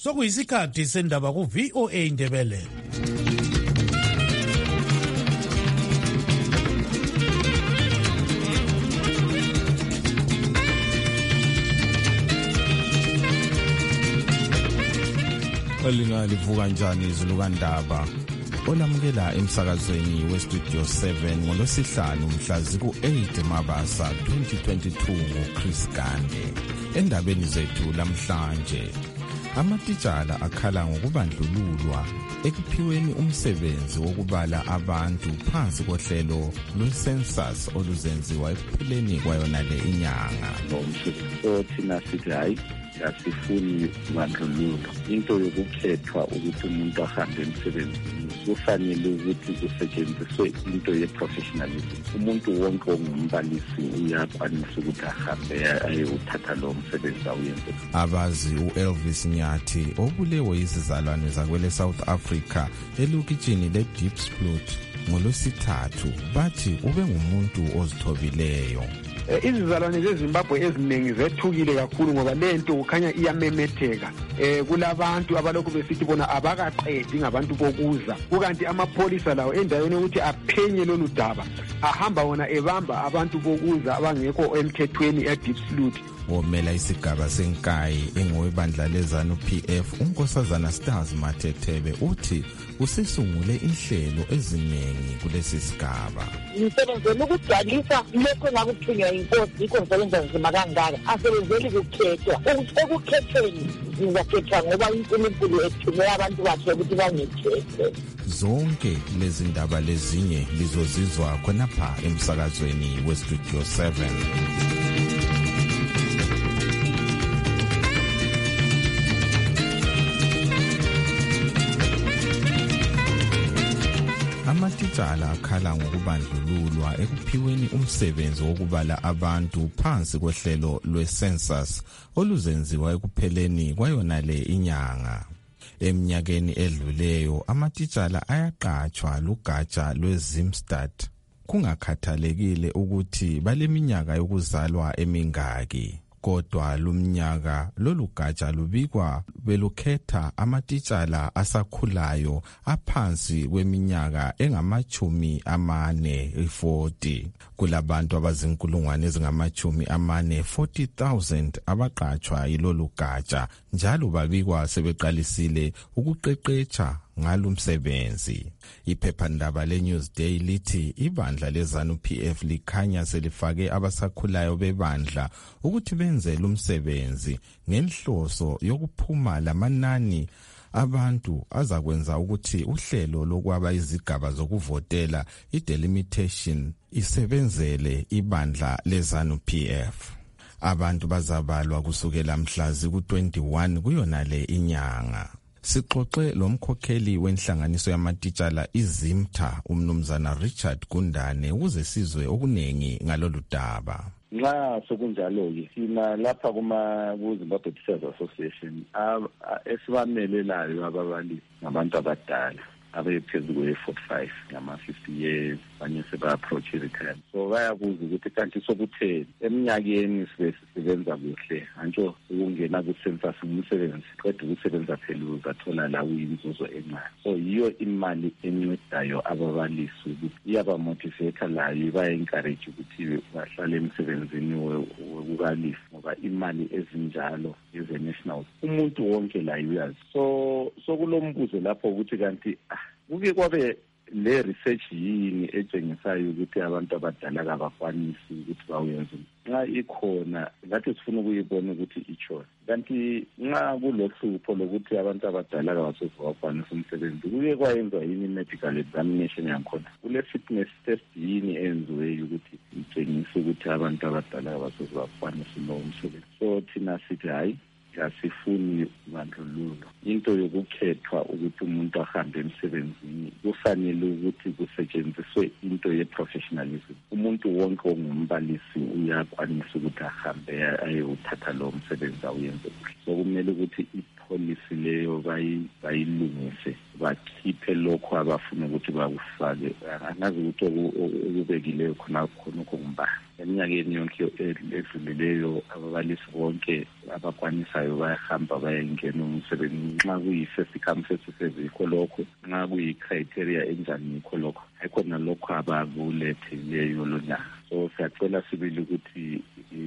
Sokuyisikhathi sendaba ku VOA Indebele. Livuka njani izulu kaNdaba olamukela emsakazweni westudio 7 ngolosihlanu mhla ziku-8 Mabasa 2022 nguChris Gande. Endabeni zethu lamhlanje, amatitshala akhala ngokubandlululwa ekuphiweni umsebenzi wokubala abantu phansi kohlelo lwe-census oluzenziwa ekupheleni kwayona le inyanga. Thina sithi hayi asifuni bandlululo. Into yokukhethwa ukuthi umuntu ahambe emsebenzini kufanele ukuthi kusetshenziswe into ye-professionalism. Umuntu wonke ongumbalisi uyakwanisa ukuthi ahambe ayewuthatha lowo msebenzi awuyenze. Abazi u-Elvis Nyathi obulewe izizalwane zakwele South Africa elokitshini le-Diepsloot ngolwesithathu bathi ube ngumuntu ozithobileyo. Izizalwane zeZimbabwe eziningi zethukile kakhulu ngoba lento kukhanya iyamemetheka. Kulabantu abalokhu besithi bona abakaqedi ngabantu bokuza, kukanti amapholisa lawo endaweni ukuthi aphenye lolu daba ahamba wona ebamba abantu bokuza abangekho emthethweni eDiepsloot. Womela isigaba senkayi engowebandla leZANU-PF unkosazana Stars Mathethebe uthi usisungule inhlelo eziningi kulesi sigaba. Ngisebenzela ukugcwalisa lokho ngakuthunywa inkosi ikonferense nzima kangaka asebenzeli ukukhethwa ukukhethweni ngizakhethwa ngoba uNkulunkulu ethume abantu bakhe ukuthi bangikhethe. Zonke lezi ndaba lezinye lizozizwa khonapha emsakazweni westudio 7. Amatitshala akhala ngokubandlululwa ekuphiweni umsebenzi wokubala abantu phansi kohlelo lwe-census oluzenziwa ekupheleni kwayona le inyanga. Eminyakeni edluleyo amatitshala ayaqatshwa lugatsha lwe-Zimstad kungakhathalekile ukuthi baleminyaka yokuzalwa emingaki. Kodwa lumnyaka lolu gatsha lubikwa belukhetha amatitshala asakhulayo aphansi kweminyaka engamachumi amane 40. Kulabantu abazinkulungwane ezingamachumi amane 40,000 abaqatshwa yilolu gatsha njalo babikwa sebeqalisile ukuqeqetsha ngalumsebenzi. Iphephandaba le-Newsday lithi ibandla leZANU-PF likhanya selifake abasakhulayo bebandla ukuthi benze lumsebenzi ngenhloso yokuphuma lamanani abantu azakwenza ukuthi uhlelo lokwaba izigaba zokuvotela i-delimitation isebenzele ibandla leZANU-PF. Abantu bazabalwa kusukela mhla ziku-21 kuyona le inyanga. Sixoxe lomkhokheli wenhlanganiso yamatitshala iZimta umnumzana Richard Gundane ukuze sizwe okunengi ngalolu daba. Nxa sokunjalo-ke sina lapha ku-Zimbabwe Teachers Association esibamelelayo ababalisi ngabantu abadala abephezu kwe-45 ngama-50 years banye seba-approach i-retirement. So bayabuza ukuthi kanti sokutheni eminyakeni sisebenza kuhle antsho ukungena ku-census umsebenzi qeda ukusebenza phela uzathola la uyinzuzo encane. So yiyo imali encedayo ababalisi ukuthi iyabamotivate layo baya-encourage ukuthi bahlale emsebenzini wokubalisa ngoba imali ezinjalo eze-national umuntu wonke la uyazi. So kulombuzo lapho ukuthi kanti kuke kwabe le research yini etshengisayo ukuthi abantu abadala kabakwanisi ukuthi bawenze. Nxa ikhona ngathi sifuna ukuyibona ukuthi ichona. Kanti nxa kulohlupho lokuthi abantu abadala kabakwanisi umsebenzi kuke kwayenziwa yini medical examination yakhona. Kule fitness test yini enziweyo ukuthi itshengise ukuthi abantu abadala kabakwanisi lo umsebenzi. So thina sithi hayi asifuni bandlululo. Into yokukhethwa ukuthi umuntu ahambe emsebenzini kufanele ukuthi kusetshenziswe into ye-professionalism. Umuntu wonke ongumbalisi uyakwanisa ukuthi ahambe ayewuthatha lowo msebenzi awuyenze kuhle. So kumele ukuthi policy leyo bayilungise bakhiphe lokho abafuna ukuthi bakufake. Angazi ukuthi okubekileyo khona kumba eminyakeni yonke edlulileyo ababalisi bonke abakwanisayo bayahamba bayengena umsebenzi nxa kuyi-first come first serve yikho lokho, nxa kuyi-criteria enjani yikho lokho, ayikho nalokho abakulethileyo lona. So siyacela sibili ukuthi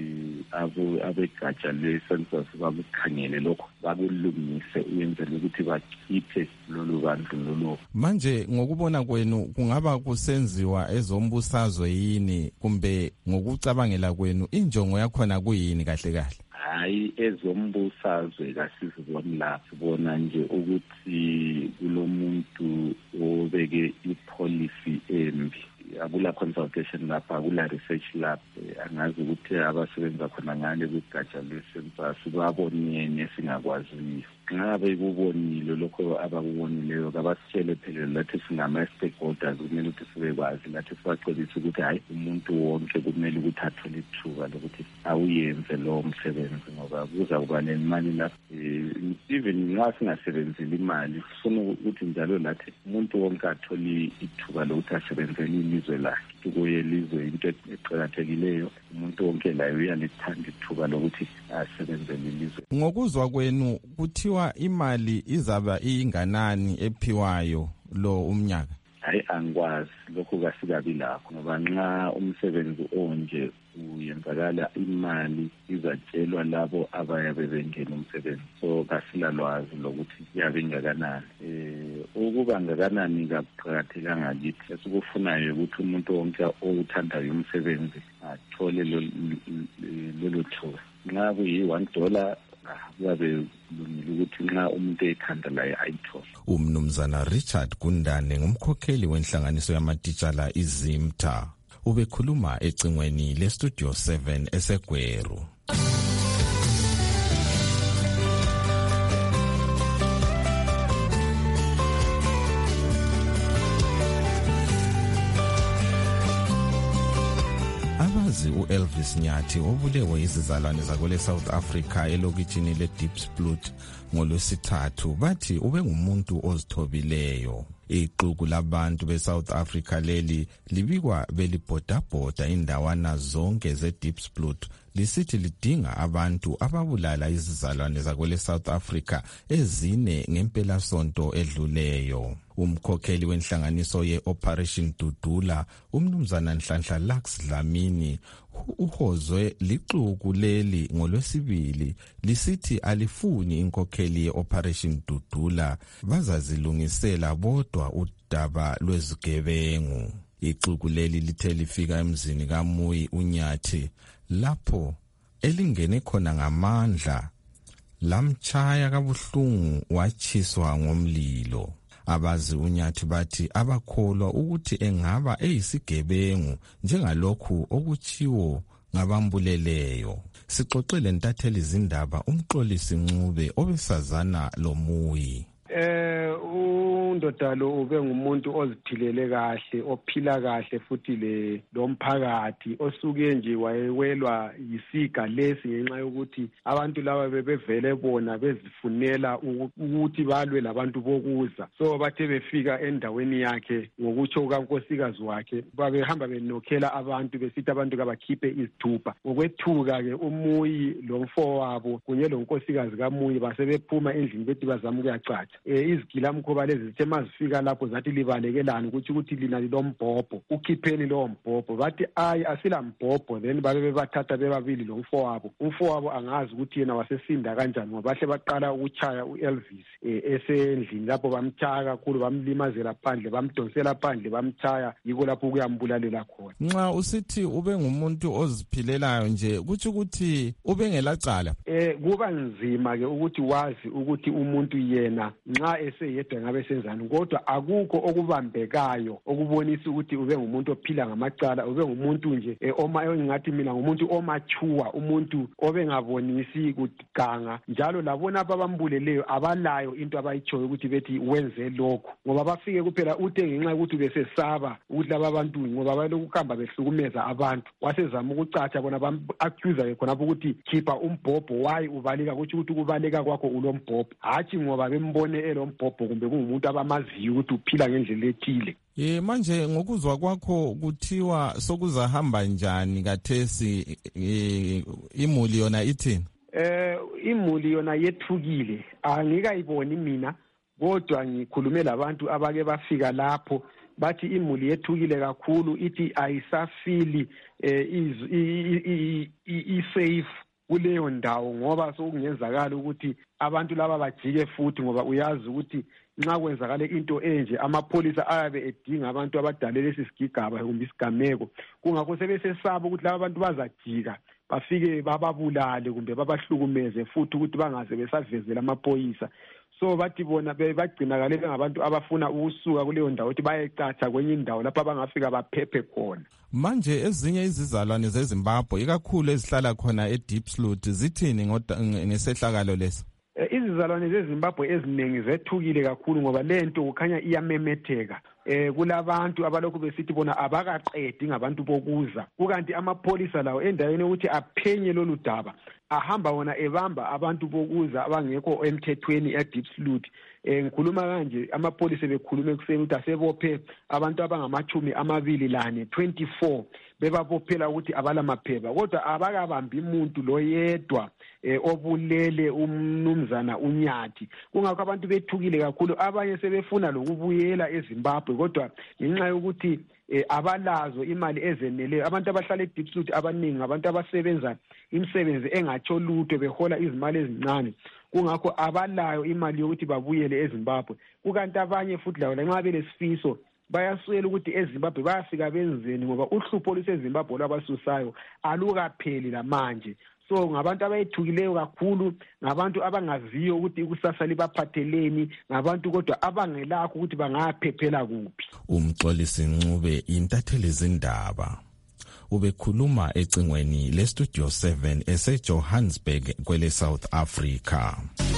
abegatsha le-census bakukhangele lokho bakulungise uyenzele ukuthi bakhiphe lolu bandlululo. Manje ngokubona kwenu kungaba kusenziwa ezombusazwe yini kumbe ngokucabangela kwenu injongo yakhona kuyini kahle kahle? Hayi, ezombusazwe kasiziboni lapho, sibona nje ukuthi kulomuntu obeke ipolicy embi. Akula consultation lapha, akula research lab. Angazi ukuthi abasebenza khona ngale kwigatsha le-census babonene singakwaziyo. Nxa bekubonile lokho abakubonileyo kabasitshele phela lathi singama-stakeholders kumele ukuthi sibekwazi, lathi sibacebise ukuthi hayi umuntu wonke kumele ukuthi athole ithuba lokuthi awuyenze lowo msebenzi, ngoba kuza kuba nemali lapho. Even nxa singasebenzeli imali sifuna ukuthi njalo lathi umuntu wonke athole ithuba lokuthi asebenzele ilizwe lakhe. Kuye ilizwe into eqakathekileyo, umuntu wonke layo uyalithanda ithuba lokuthi asebenzele ilizwe. Ngokuzwa kwenu kuthiwa imali izaba inganani ephiwayo lo umnyaka? Hayi, angikwazi lokho kasikabi lakho, ngoba nxa umsebenzi onje uyenzakala imali izatshelwa labo abayabe bengena umsebenzi. So kasilalwazi lokuthi iyabe ingakanani. Ukuba ngakanani kakuqakathekanga kithi. Esikufunayo ukuthi umuntu wonke owuthandayo umsebenzi athole lolu thuba. Nxa kuyi-$1 kuyabe kulungile ukuthi nxa umuntu ekhanda laye ayithole. Umnumzana Richard Gundane ngumkhokheli wenhlanganiso yamatitshala iZimta ubekhuluma ecingweni leStudio 7 eseGweru. U-Elvis Nyathi obulewe izizalwane zakwele South Africa elokitshini le-Diepsloot ngolwesithathu bathi ube ngumuntu ozithobileyo. Ixuku labantu be-South Africa leli libikwa belibhodabhoda indawana zonke ze-Diepsloot lisithi lidinga abantu ababulala izizalwane zakwele South Africa ezine ngempelasonto edluleyo. Umkhokheli wenhlanganiso ye-Operation Dudula umnumzana Nhlanhla Lux Dlamini uhozwe lixuku leli ngolwesibili lisithi alifuni inkokheli ye-Operation Dudula bazazilungisela bodwa udaba lwezigebengu. Ixuku leli lithe lifika emzini kaMuyi uNyathi lapho elingene khona ngamandla lamchaya kabuhlungu watshiswa ngomlilo. Abazi uNyathi bathi abakholwa ukuthi engaba eyisigebengu njengalokhu okuchiwo ngabambuleleyo. Sixoxele ntatheli izindaba umxolisi Ncube obesazana loMuyi. Undoda lo ube ngumuntu oziphilele kahle, ophila kahle futhi lomphakathi, osuke nje wayewelwa yisiga lesi ngenxa yokuthi abantu laba bebevele bona bezifunela ukuthi balwe labantu bokuza. So bathe befika endaweni yakhe ngokutsho kankosikazi wakhe babehamba benokhela abantu besithi abantu kabakhiphe izithupha. Ngokwethuka-ke uMuyi lomfowabo kunye lonkosikazi kaMuyi basebephuma endlini bethi bazama ukuyacatsha. Izigilamkhuba lezi zithe mazifika lapho zathi libalekelani ukuthi lina lilombhobho, ukhipheni lowo mbhobho. Bathi ayi asila mbhobho. Then babe bebathatha bebabili lomfowabo. Umfowabo angazi ukuthi yena wasesinda kanjani ngoba bahle baqala ukuchaya uElvis esendlini lapho bamchaya kakhulu, bamlimazela phandle, bamdonsela phandle, bamchaya, yiko lapho kuyambulalela khona. Nxa usithi ube ngumuntu oziphilelayo nje kuthi ukuthi ube ngelacala. Kuba nzima ke ukuthi wazi ukuthi umuntu yena nxa eseyedwa ngabe senzani, kodwa akukho okubambekayo okubonisa ukuthi ube ngumuntu ophila ngamacala, ube ngumuntu nje engathi mina ngumuntu omachuwa, umuntu obengabonisi kuganga. Njalo labona abambuleleyo abalayo into abayitshoyo ukuthi bethi wenze lokho, ngoba bafike kuphela uthe ngenxa ukuthi besesaba ukuthi laba bantu ngoba balokuhamba behlukumeza abantu wasezama ukucatsha bona bam-accuser khonapho ukuthi khipha umbhobho why ubaleka kuthi ukuthi ukubaleka kwakho ulombhobho hathi ngoba bembone elombhobho kumbe kungumuntu abamaziyo ukuthi uphila ngendlela ethile. Manje ngokuzwa kwakho kuthiwa sokuzahamba njani kathesi imuli yona ithini? Imuli yona yethukile angikayiboni mina kodwa ngikhulume labantu abake bafika lapho bathi imuli yethukile kakhulu ithi ayisafili i-safe kuleyo ndawo ngoba sokungenzakala ukuthi abantu laba bajike futhi ngoba uyazi ukuthi nxa kwenzakale into enje amapholisa ayabe edinga abantu abadala lesi sigigaba kumbe isigameko kungakho sebesesaba ukuthi laba abantu bazajika bafike bababulale kumbe babahlukumeze futhi ukuthi bangaze besavezela amaphoyisa. So bathi bona bagcinakale bengabantu abafuna ukusuka kuleyo ndawo ukuthi bayecatsha kwenye indawo lapho abangafika baphephe khona. Manje ezinye izizalwane zeZimbabwe ikakhulu ezihlala khona eDiepsloot zithini ngesehlakalo lesi? Izizalwane zeZimbabwe eziningi zethukile kakhulu ngoba lento kukhanya iyamemetheka. Kulabantu abalokhu besithi bona abakaqedi ngabantu bokuza kukanti amapholisa lawo endaweni ukuthi aphenye lolu daba ahamba wona ebamba abantu bokuza abangekho emthethweni eDiepsloot. Ngikhuluma kanje amapholisa bekhulume kuseni ukuthi asebophe abantu abangama24 24 bebabophela ukuthi abalamaphepha kodwa abakabambi umuntu lo yedwa obulele umnumzana uNyathi. Kungakho abantu bethukile kakhulu abanye sebefuna lokubuyela eZimbabwe kodwa ngenxa yokuthi abalazo imali ezeneleyo. Abantu abahlala eDiepsloot abaningi abantu abasebenza imisebenzi engatsho lutho behola izimali ezincane kungakho abalayo imali yokuthi babuyele eZimbabwe. Kukanti abanye futhi lawo nxa belesifiso bayaswela ukuthi eZimbabwe bayafika benzeni ngoba uhlupho luseZimbabwe lwabasusayo alukapheli lamanje. So ngabantu abayethukileyo kakhulu ngabantu abangaziyo ukuthi ikusasa libaphatheleni ngabantu kodwa abangelakho ukuthi bangaphephela kuphi. Umxolisi Ncube intatheli izindaba ubekhuluma ecingweni leStudio 7 eseJohannesburg kwele South Africa.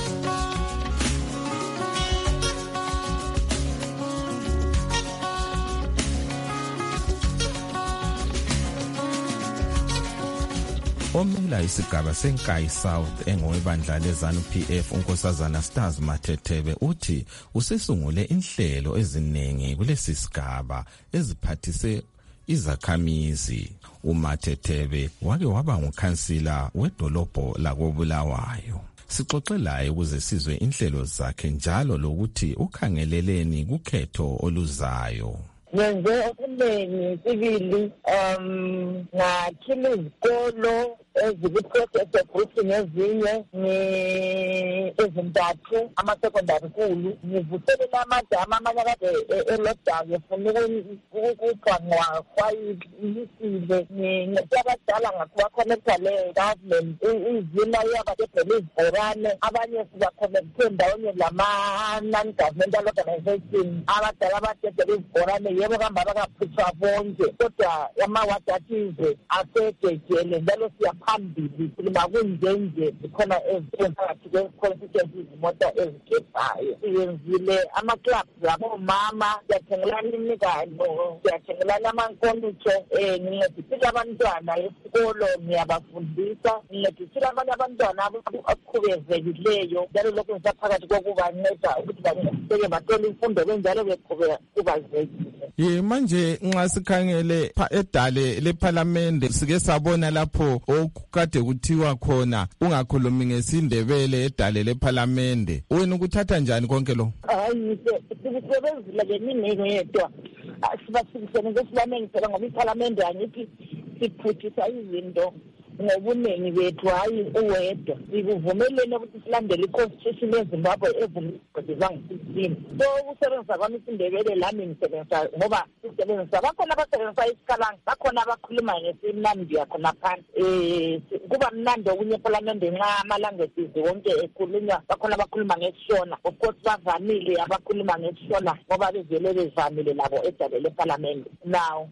Omela isigaba seNkayi South engowebandla leZANU-PF uNkosazana Stars Matethebe uthi usesungule inhlelo eziningi kulesi sigaba eziphathise izakhamizi. uMatethebe wake waba ngukhansila wedolobho lakoBulawayo. Sixoxe laye ukuze sizwe inhlelo zakhe njalo lokuthi ukhangeleleni kukhetho oluzayo. Ngenze okunengi sibili ngakhile izikolo ezikuprocess eGroup nezinye ezintathu ama-secondary school ngivuselela amadama amanye kade elockdown efuna ukugangwa kwayilisile ngiyabadala ngakubakhonekta le-government izima iyabadedela izibhorane abanye sibakhonekte ndawonye lama-non-governmental organization abadala abadedela izibhorane yebo kamba bakaphutshwa bonke kodwa amawadi athize asegejele njalo siyaphambili silima kunjenje zikhona eziphakathi kwe-constituency izimota ezigebhayo. Siyenzile ama-clubs abomama siyathengelana imigano siyathengelana amankomitsho ngincedisile abantwana esikolo ngiyabafundisa ngincedisile abanye abantwana abakhubezekileyo njalo lokhu ngisaphakathi kokubanceda ukuthi baqhubeke bathole imfundo benjalo bekhubazekile. Manje nxa sikhangele edale leParliament sike sabona lapho okukade kuthiwa khona ungakhulumi ngesindebele edale leParliament. Wena ukuthatha njani konke lo? Hayi sibusebenzile ke mina ngedwa. Sibasebenzise ngesilamengisa ngoba iParliament angithi siphuthisa izinto ngobuningi bethu hayi uwedwa. Sikuvumelene ukuthi silandele iConstitution yeZimbabwe evumelekile ngo-16. So ukusebenzisa kwami isindebele lami ngisebenzisa ngoba sisebenzisa bakhona abasebenzisa isiKhalanga bakhona abakhuluma ngesimnandi yakhona phansi. Kuba mnandi okunye eParliament nxa ama-languages wonke ekhulunywa bakhona abakhuluma ngesishona. Of course bavamile abakhuluma ngesishona ngoba bezele bevamile labo edale leParliament. Now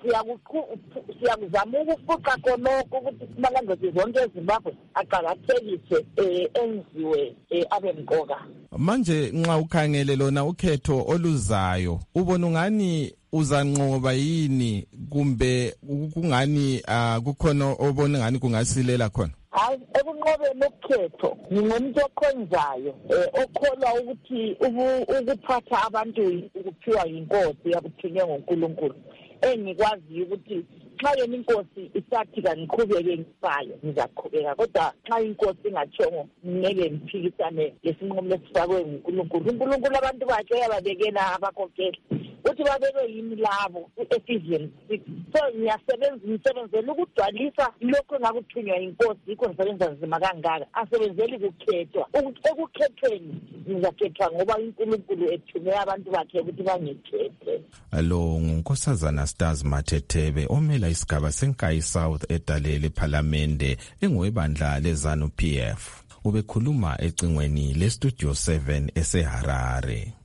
siyakuzama ukufuqa khonokho ukuthi ama-languages wonke eZimbabwe aqakathekise enziwe abe mqoka. Manje nxa ukhangele lona ukhetho oluzayo ubona ungani uzanqoba yini kumbe kungani kukhona obona ngani kungasilela khona? hayi ekunqobeni ukhetho ngingumuntu okhonzayo okholwa ukuthi ukuphatha abantu ukuphiwa yinkosi yakuthunywe nguNkulunkulu engikwazi ukuthi xa yena inkosi isathi kangiqhubeke ngisayo ngizaqhubeka kodwa xa inkosi ingatshongo ngeke ngiphikisane lesinqumo lesifakwe nguNkulunkulu. uNkulunkulu abantu bakhe uyababekela abakhokheli uthi babekwe yimi labo Ephesians 6. So ngiyasebenzela ukugcwalisa lokho engakuthunywa inkosi yikho ngisebenza nzima kangaka asebenzeli kukhethwa ekukhethweni ngizakhethwa ngoba uNkulunkulu ethume abantu bakhe ukuthi bangikhethe. Lo ngunkosazana Stars Mathetebe omela isigaba seNkayi South edale lePhalamende engwebandla leZANU PF. Ubekhuluma ecingweni leStudio 7 eseHarare.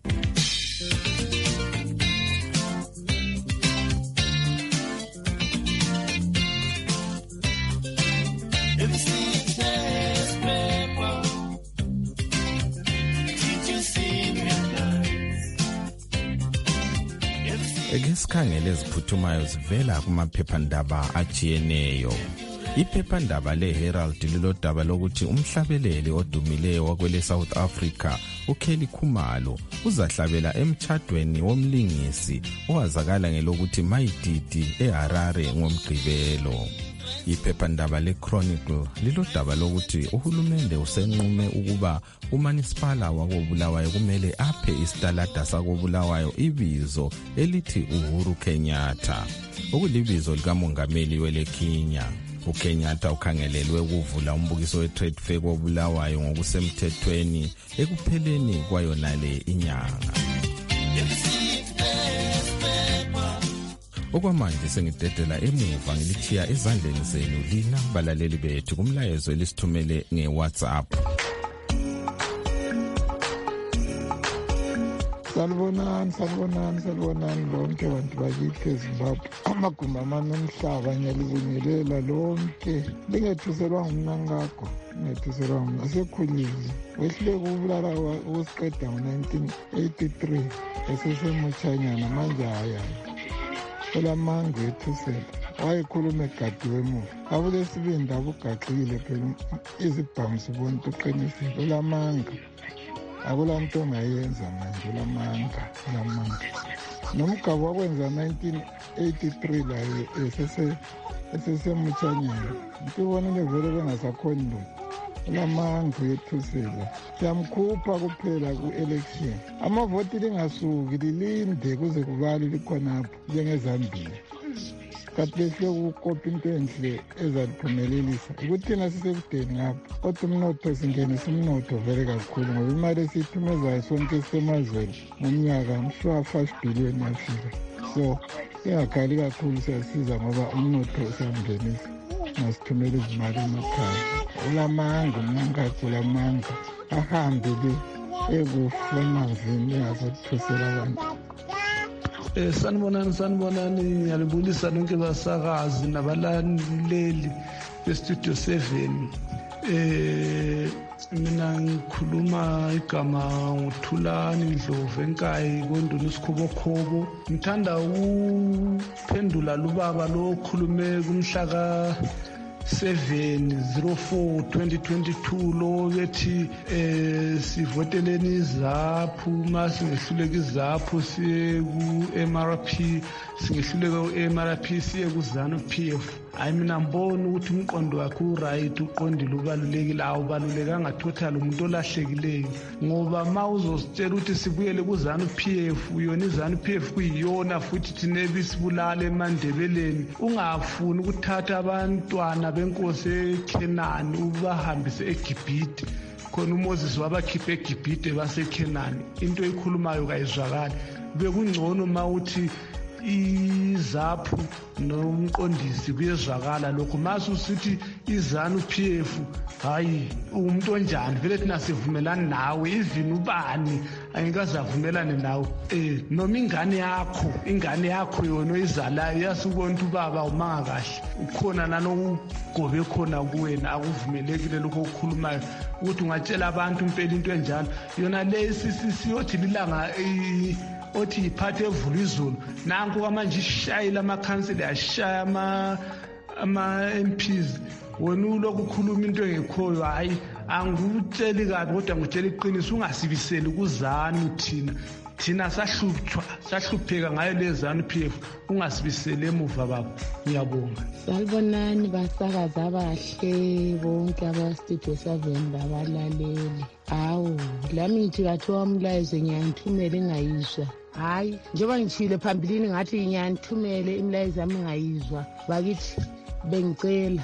Ekesikhangele eziphuthumayo zivela kumaphephandaba ajiyeneyo. Iphephandaba leHerald lilodaba lokuthi umhlabeleli odumileyo wakwele South Africa uKelly Khumalo uzahlabela emtchadweni womlingisi owazakala ngelokuthi Mayididi eHarare ngomgqibelo. Iphephandaba leChronicle lilodaba lokuthi uhulumende usenqume ukuba uManisipala wakoBulawayo kumele aphe isitalada sakoBulawayo ibizo elithi Uhuru Kenyatta, okulibizo likamongameli weleKenya. uKenyatta ukhangelelwe ukuvula umbukiso wetrade fair koBulawayo ngokusemthethweni ekupheleni kwayonale inyanga. Okwamanje sengidedela emuva ngilithiya ezandleni zenu lina balaleli bethu kumlayezo elisithumele ngeWhatsApp. Salibonani lonke abantu bakithi eZimbabwe. Amagumbi amane omhlaba ngiyalibingelela lonke. Lingethuselwa ngumnangakho, lingethuselwa asekhulile. Wehluleke ukubulala ukusiqeda ngo-1983 esesemuchanyana manje hayi. Olamango ethusela wayekhuluma egadiwe emuva abulesibindi abugaxile phela izibhamu sibona uqinisile. Olamanga akulanto ongayenza manje. Olamanga nomgabo wakwenza 1983 la esesemuchanyana ngibonile vele bengasakhoni lutho. Olamanga yethusela siyamkhupha kuphela ku-election. Amavoti lingasuki lilinde kuze kubali likhonapho njengeZambia. Kanti lehluleke ukukopa into enhle ezaliphumelelisa ukuthina sisekudeni ngapho. Kodwa umnotho singenisa umnotho vele kakhulu ngoba imali esiyithumezayo sonke sisemazweni ngomnyaka mhlawumbe 5 billion yafika. So ingakhali kakhulu siyasiza ngoba umnotho usangenisa nasithumela izimali emakhaya. Olamanga umnangakho olamanga ahambe le ekufa emanzini engazokuthusela abantu. Sanibonani ngiyalibulisa lonke basakazi nabalaleli beStudio 7. Mina ngikhuluma igama nguThulani Ndlovu eNkayi koNduna isikhobokhobo. Ngithanda ukuphendula lubaba lo okhulume kumhla ka 7/04/2022 lo bethi sivoteleni izaphu masingehluleka izaphu siye ku-MRP singehluleka u-MRP siye ku-ZANU PF. Hayi mina ngibona ukuthi umqondo wakhe uright uqondile ubalulekile awubalulekanga total umuntu olahlekileyo ngoba ma uzositshela ukuthi sibuyele ku-ZANU PF yona i-ZANU PF kuyiyona futhi thina ebisibulala eMandebeleni ungafuni ukuthatha abantwana benkosi eKhenani ubahambise eGibhite khona uMoses wabakhipha eGibhite baseKhenani. Into ekhulumayo kayizwakali. Bekungcono mawuthi izaphu nomqondisi kuyezwakala lokho masusithi iZANU PF hayi umuntu onjani vele thina sivumelana nawe even ubani ayikazavumelane nawe noma ingane yakho yona oyizalayo yasubona ukuthi ubaba umanga kahle ukhona nanokugobe khona kuwena akuvumelekile lokho okukhulumayo ukuthi ungatshela abantu impela into enjalo yona le siyothi lilanga othi iphathe evula izulu nanku manje ishayile amakhansela yashaya ama MPs wena ulokhu ukhuluma into engekhoyo. Hayi angikutsheli kabi kodwa ngitshela iqiniso, ungasibiseli kuzanu thina sahlupheka ngayo le ZANU-PF, ungasibiseli emuva baba. Ngiyabonga. Salibonani basakaza abahle bonke aba-Studio 7 babalaleli. Awu lami ngithi kathiwa umlayezo ngiyangithumela engayizwa. Hayi njengoba ngitshile phambilini ngathi ngiyangithumele imilayezo yami engayizwa. Bakithi bengicela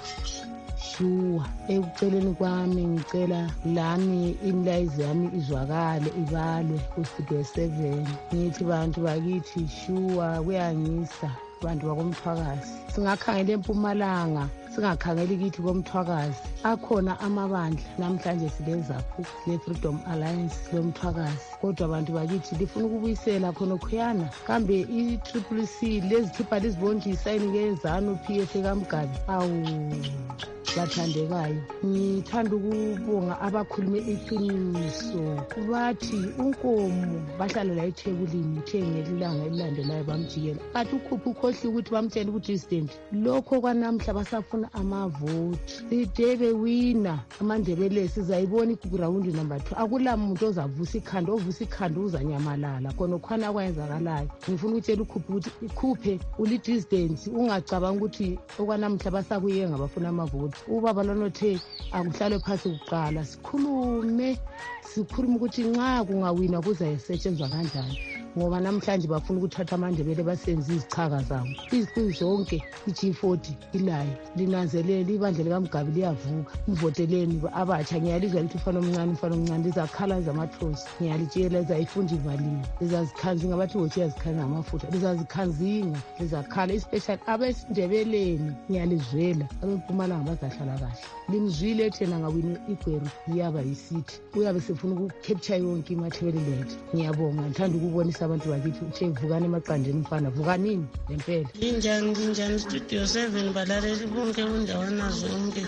shuwa ekuceleni kwami ngicela lami imilayezo yami izwakale ibalwe ku-Studio 7. Ngithi bantu bakithi shuwa kuyangisa bantu bakoMthwakazi. Singakhangela eMpumalanga, singakhangeli kithi koMthwakazi. Akhona amabandla namhlanje silezaphu le-Freedom Alliance loMthwakazi. Kodwa abantu bakithi lifuna ukubuyisela khona khuyana. Kambe i-CCC lezikhipha lizibonjisa inike ZANU-PF kaMgabi. Awu bathandekayo, ngithanda ukubonga abakhulume iqiniso. Bathi unkomo bahlala la ethebulini ngelilanga elilandelayo bamjikela. Bathi ukhupha ukhohli ukuthi bamtshela upresident lokho kwanamhla basafuna amavoti. Lidebe wina amandebele sizayibona igrawundi number 2. Akula muntu ozavusa ikhanda, ovusa ikhanda uzanyamalala khona khona kwenzakalayo. Ngifuna ukutshela ukhupha ukuthi ikhuphe ulipresident, ungacabanga ukuthi okwanamhla basakuyenga bafuna amavoti. Ubaba lonothe akuhlale phansi kuqala sikhulume ukuthi nxa kungawina kuzayisetshenzwa kanjani, ngoba namhlanje bafuna ukuthatha amandebele basenze izichaka zabo. Iziqu zonke i-G40 ilayo linanzelela ibandla likaMgabi liyavuka. Mvoteleni abatsha ngiyalizwa lithi ufana omncane lizakhala zamathosi. Ngiyalitshela lizayifunda ivaliwe, lizazikhanzinga bathi wothi yazikhanzinga ngamafutha, lizazikhanzinga lizakhala. Especially abesindebeleni ngiyalizwela, abempumalanga bazahlala kahle. Limzwile thena ngawini igweru liyaba yisithi uyabe sefuna ukucapture yonke imathebeleland. Ngiyabonga, ngithanda ukubonisa abantu bakithi uthe vukani emaqandeni mfana, vukanini lempela. Injani Studio 7 balaleli bonke kundawana zonke.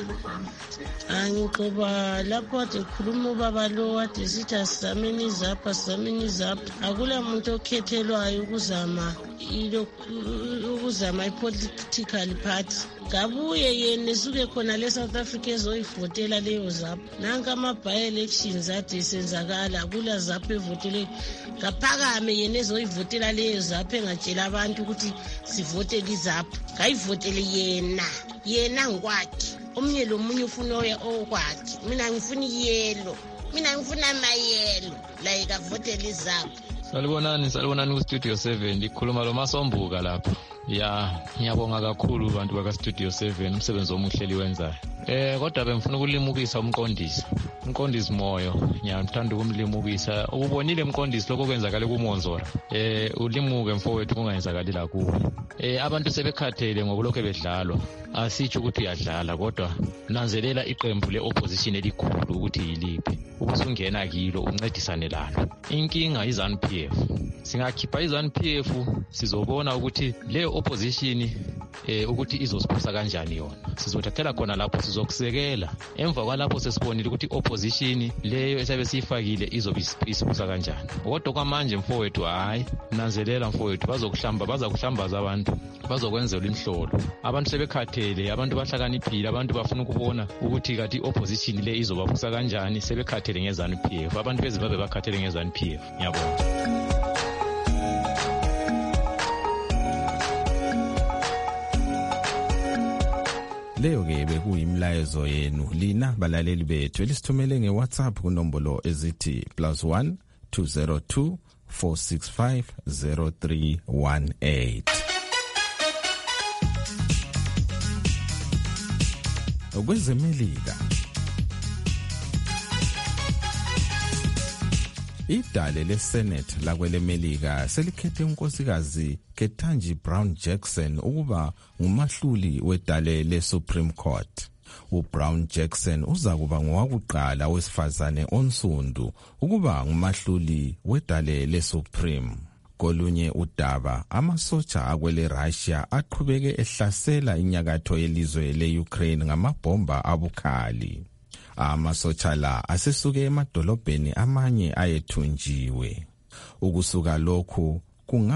Angixoba lapho ade khuluma ubaba lo ade sithi asizameni izapha. Akula muntu okhethelwayo ukuzama i-political party. Ngabuye yena esuke khona le-South Africa ezoyivotela leyo zapha. Nanka ama-by-elections ade senzakala, akula zapha evotele ngaphakame yena ezoyivotela leyo zapha, engatshela abantu ukuthi sivotele izapha. Ngayivotele yena ngokwakhe. Omunye lomunye ufuna okwakhe. Mina ngifuna iyelo, mina ngifuna amayelo like avotele izapha. Salibonani ku-Studio 7, ndikhuluma lo Masombuka lapho. Ya ngiyabonga kakhulu bantu baka-Studio 7 umsebenzi omuhle liwenzayo. Kodwa bengifuna ukulimukisa umqondisi Moyo. Ngiyathanda ukumlimukisa. Ubonile umqondisi lokho kwenzakala kuMonzora. Ulimuke mfowethu kungayenzakali la kuwe. Abantu sebekhathele ngokulokho bedlalwa. Asitsho ukuthi uyadlala kodwa nanzelela iqembu le-opposition elikhulu ukuthi yiliphi. Ubusungena kilo uncedisane lalo. Inkinga iZANU-PF. Singakhipha iZANU-PF sizobona ukuthi le opposition ukuthi izosiphosa kanjani yona. Sizothathela khona lapho sizokusekela. Emva kwalapho sesibonile ukuthi opposition leyo esabe siyifakile izobe isiphosa kanjani. Kodwa kwamanje mfowethu hayi nanzelela mfowethu, bazakuhlambaza abantu, bazokwenzela imhlolo. Abantu sebekhathele, abantu bahlakaniphile, abantu bafuna ukubona ukuthi kathi opposition le izobaphosa kanjani. Sebekhathele ngeZANU-PF, abantu bezimbabwe bakhathele ngeZANU-PF. Ngiyabonga. Leyo ke bekuyimlayezo yenu lina balaleli bethu elisithumele ngeWhatsApp kunombolo ezithi +1 202 465 0318. Okwezemelika, idale leSenate lakwelemelika selikhethe unkosikazi Ketanji Brown Jackson ukuba ngumahluli wedale leSupreme Court. uBrown Jackson uzakuba ngowakuqala wesifazane onsundu ukuba ngumahluli wedale leSupreme. Kolunye udaba, amasotsha akwele Russia aqhubeke ehlasela inyakatho yelizwe leUkraine ngamabhomba abukhali. Amasotsha la asesuke emadolobheni amanye ayethunjiwe. Ukusuka lokhu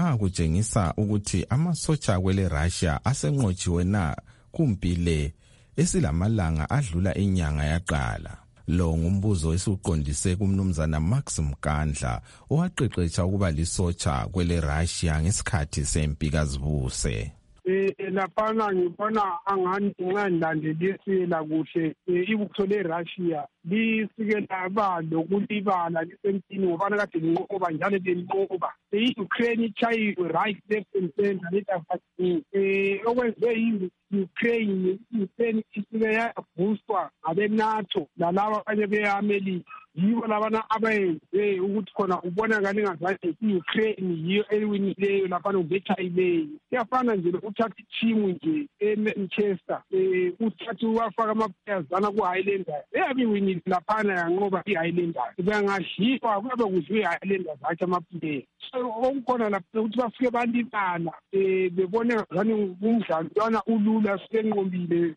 kungakutshengisa ukuthi amasotsha kwele Russia asenqotshiwe na kumpile esilamalanga adlula inyanga yaqala. Lo ngumbuzo esiqondise kumnumzana Max Mkandla owaqeqesha ukuba lisotsha kwele Russia ngesikhathi sempi kaZibuse. Laphana ngibona angani ngilandelisela kuhle ibutho leRussia lisikela abalo kulibala lisempini ngobana kade linqoba njalo linqoba i-Ukraine ichayiwe right left and center letafasini okwenze Ukraine isike yabhustwa abe-NATO nalaba abanye be-America yibo labana abayenze ukuthi khona ubonakala ngazathi i-Ukraine yiyo eliwinileyo laphana ubechayileyo. Kuyafana nje ukuthatha ithimu nje eManchester uthatha wafaka amaplayazana ku-Highlanders eyabiwinile laphana yanqoba i-Highlanders bengadliwa kube kudliwa i-Highlanders hathi amaplayer. So okukhona lapha ukuthi bafike balibala bebone ngazani umdlalo lona ulula senqombile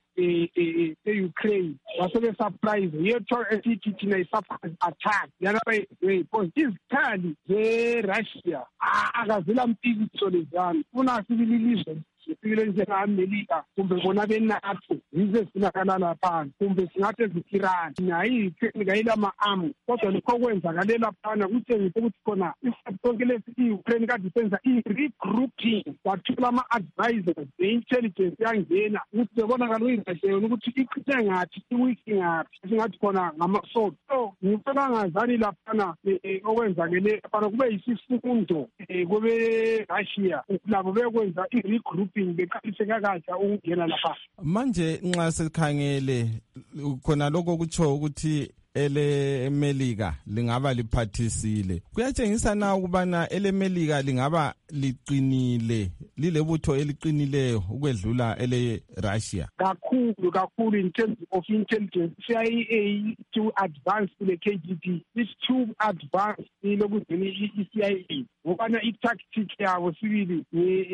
e-Ukraine wasebe surprise yetho esithi thina i-surprise attack yalabe because izikhali ze-Russia akazila mpikisho lezana funa sibililizwe sifikile njenge-America kumbe bona be-NATO yize sinakala lapha kumbe singathi zikirani nayi ngayilama-arm kodwa lokho kwenzakale laphana kutshengise ukuthi khona isikhathi sonke lesi i-Ukraine kade senza i-regrouping wathola ama-advisors be-intelligence yangena ukuthi bebonakala uyingahleyona ukuthi ichithe ngathi iwiki ngaphi singathi khona ngama-sword. So ngifuna ngazani laphana okwenzakele laphana kube yisifundo kube-Russia labo bekwenza i-regrouping beqalise kakade ukungena lapha. Manje nxa sikhangele khona lokho kutsho ukuthi ele-Melika lingaba liphathisile. Kuyatshengisa na ukubana ele-Melika lingaba liqinile lilebutho eliqinileyo ukwedlula ele-Russia. Kakhulu in terms of intelligence. CIA too advanced kule KGB. It's too advanced lokuzeni i-CIA. Ngokana i-tactic yabo sibili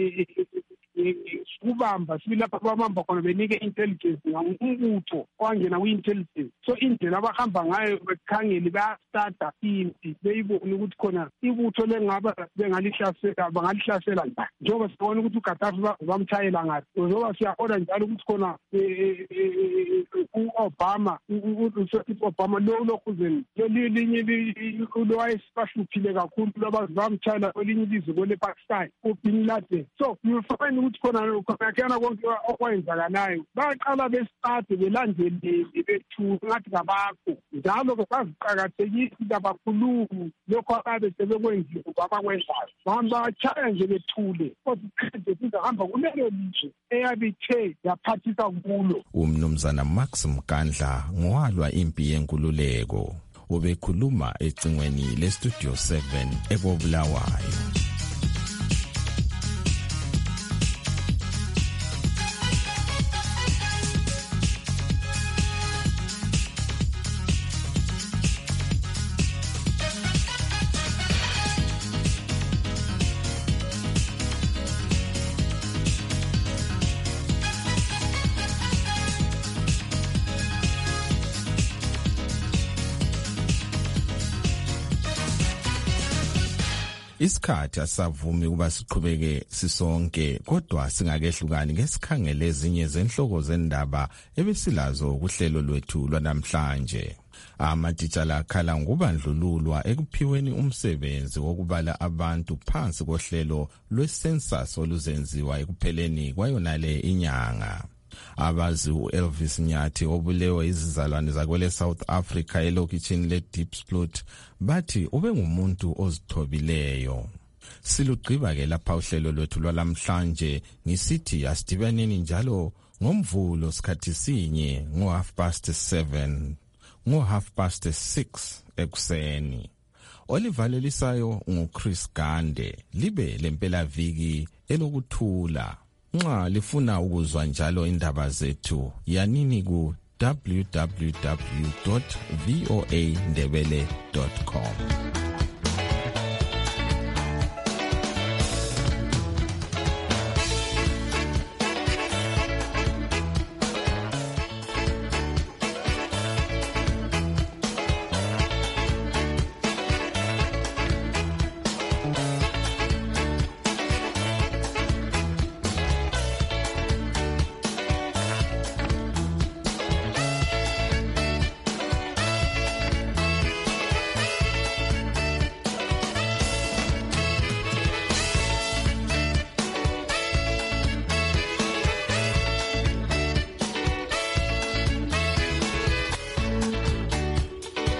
kubamba sibili lapha babamba khona benike intelligence ngumbutho owangena kwi-intelligence. So indlela abahamba ngayo bekhangele bayastata impi beyibone ukuthi khona ibutho lengaba bangalihlasela njani njengoba sibona ukuthi uGaddafi bamtshayela ngathi njengoba siyabona njalo ukuthi khona u-Obama u-Obama lokhuzeni lelinye lowayesibahluphile kakhulu bamtshayela kwelinye ilizwe kwele-Pakistan u-Bin Laden. So ngifakeni ukuthi khona konke okwenzakalayo baqala besitade belandelele bethu ngathi ngabakho njalo baziqakathekile abakhulumi lokho ababe sebekwenzile abakwenzayo bambatshaya nje bethule kodwa iqede sizahamba kulelo lizwe eyabithe yaphathisa kulo. Umnumzana Max Mkandla ngowalwa impi yenkululeko ubekhuluma ecingweni leStudio 7 eKobulawayo. Isikhathi asavumi kuba siqhubeke sisonke kodwa singakehlukani ngesikhangele ezinye zenhloko zendaba ebesilazo kuhlelo lwethu lwanamhlanje. Amatitshala akhala ngubandlululwa ekuphiweni umsebenzi wokubala abantu phansi kohlelo lwe-census oluzenziwa ekupheleni kwayonale inyanga. Abazi u-Elvis Nyathi obulewe izizalwane zakwele South Africa elokitshini le-Diepsloot bathi ube ngumuntu ozithobileyo. Silugqiba ke lapha uhlelo lwethu lwalamhlanje ngisithi asidibaneni njalo ngomvulo sikhathi sinye ngo-7:30 ngo-6:30 ekuseni. Olivalelisayo nguChris Gande. Libe lempela viki elokuthula. Nxa lifuna ukuzwa njalo indaba zethu yanini ku www.voandebele.com.